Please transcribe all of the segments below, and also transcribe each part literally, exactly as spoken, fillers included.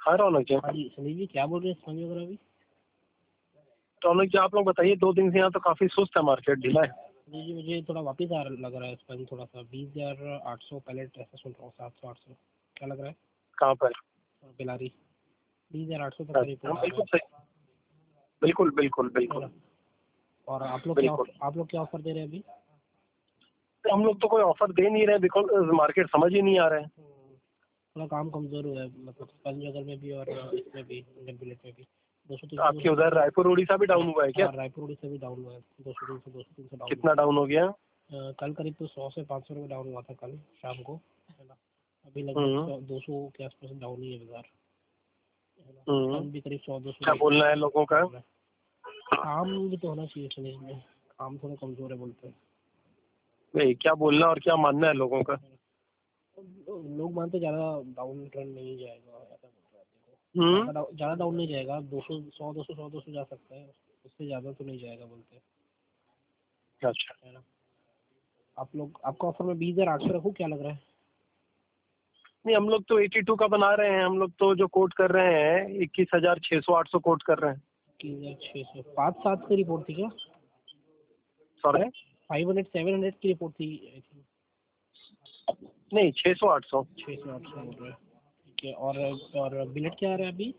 हाँ रौनक जी। हाँ जी संदीप जी, क्या बोल रहे हैं संजय वगैरह अभी? रौनक जी आप लोग बताइए, दो दिन से यहाँ तो काफी सुस्त है, मार्केट ढीला है। जी जी, मुझे थोड़ा वापस आ लग रहा है इस टाइम, थोड़ा सा बीस हजार आठ सौ पैलेट ऐसा सुन रहा हूँ, सात सौ आठ सौ क्या लग रहा है? कहाँ पर? बेलारी बीस हजार आठ सौ तक का अच्छा, रिपोर्ट आ रहा बिल्कुल है। सही, बिल्कुल बिल्कुल है बिल्कुल ना? और आप लोग क्या बिल्कुल। आप लोग क्या ऑफर दे रहे हैं अभी? तो हम लोग तो कोई ऑफर दे नहीं रहे, बिकॉज मार्केट समझ ही नहीं आ रहा है। थोड़ा काम कमजोर हुआ है, मतलब पंचनगर में भी और इसमें भी, बुलेट में भी। दो सौ तीन तो सौ दो आपके सौ तीन उधर सौ रायपुर उड़ीसा भी डाउन हुआ है क्या? हाँ रायपुर उड़ीसा भी डाउन हुआ है, दो सौ तीन सौ दो सौ तीन सौ डाउन कितना डाउन हो गया? हुआ है। कल करीब तो सौ से पाँच सौ रुपये डाउन हुआ था कल शाम को, है ना? अभी लगभग हम्म सौ दो सौ के आसपास डाउन ही है बाजार, है ना? हम्म कल भी करीब सौ दो क्या सौ बोलना है लोगों का? काम भी तो होना चाहिए सुनील में, काम थोड़ा कमजोर है बोलते हैं। नहीं, क्या बोलना और क्या मानना है लोगों का? लोग मानते ज़्यादा डाउन ट्रेंड नहीं जाएगा, ऐसा बोल रहे हैं। देखो हम्म ज़्यादा डाउन ज़्यादा डाउन नहीं जाएगा, दो सौ सौ दो सौ सौ दो सौ जा सकता है, उससे ज़्यादा तो नहीं जाएगा बोलते हैं, अच्छा। है ना? आप लोग आपका ऑफर में बीस हजार आठ सौ रखूँ, क्या लग रहा है? नहीं, हम लोग तो बयासी का बना रहे हैं। हम लोग तो जो कोट कर रहे हैं इक्कीस हजार छः सौ आठ सौ कोट कर रहे हैं। इक्कीस हजार छः सौ पाँच सात की रिपोर्ट थी क्या? Sorry, five hundred seven hundred की रिपोर्ट थी आई थिंक। नहीं छः सौ आठ सौ। छः सौ आठ सौ बोल रहे हैं, ठीक है। और और बिलेट क्या आ रहा है अभी?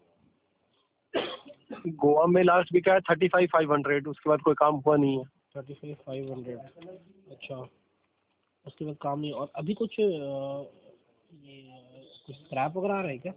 गोवा में लास्ट बिका है थर्टी फाइव फाइव हंड्रेड, उसके बाद कोई काम हुआ नहीं है। थर्टी फाइव फाइव हंड्रेड, अच्छा। उसके बाद काम नहीं, और अभी कुछ अ, ये कुछ स्क्रैप वगैरह आ रहा है क्या?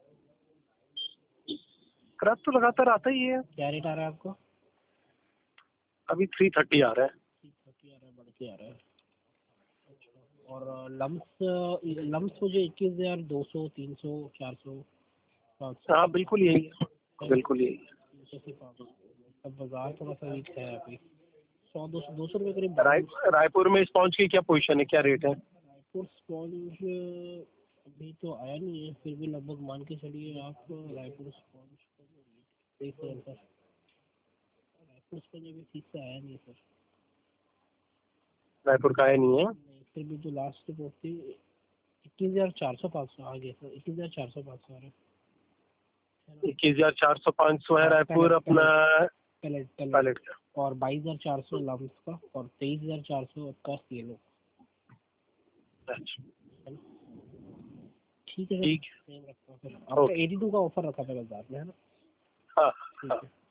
क्रैप तो लगातार आता ही है। क्या रेट आ रहा है आपको? अभी थ्री थर्टी आ रहा है। थ्री थर्टी आ रहा है, बढ़ के आ रहा है, अच्छा। और लम्स लम्स मुझे इक्कीस हजार दो सौ तीन सौ चार सौ पाँच सौ हाँ बिल्कुल यही है, बिल्कुल यही है। तीन सौ से पाँच सौ। अब बाजार थोड़ा सा वीक है अभी, सौ दो सौ दो सौ रुपये करीब राय डाउन। रायपुर में स्पॉन्ज की क्या पोजीशन है, क्या रेट है? रायपुर स्पॉन्ज अभी तो आया नहीं है, फिर भी लगभग मान के चलिए आप, रायपुर स्पॉन्ज देख रहे हैं सर, रायपुर स्पॉन्ज अभी ठीक से आया नहीं सर। रायपुर का है नहीं है? नहीं, फिर भी जो लास्ट रिपोर्ट थी इक्कीस हजार चार सौ पाँच सौ आ गया सर, इक्कीस हजार चार सौ पाँच सौ आ रहा है। इक्कीस हजार चार सौ पाँच सौ है रायपुर अपना पैलेट पैलेट पैलेट का। और बाईस हजार चार सौ लम्स का, और तेईस हजार चार सौ का येलो। अच्छा ठीक है सर, ठीक सेम रखता हूँ फिर। है, आपका ओके। एटी टू का ऑफर रखा था बाजार में, है ना? हाँ ठीक हाँ। है।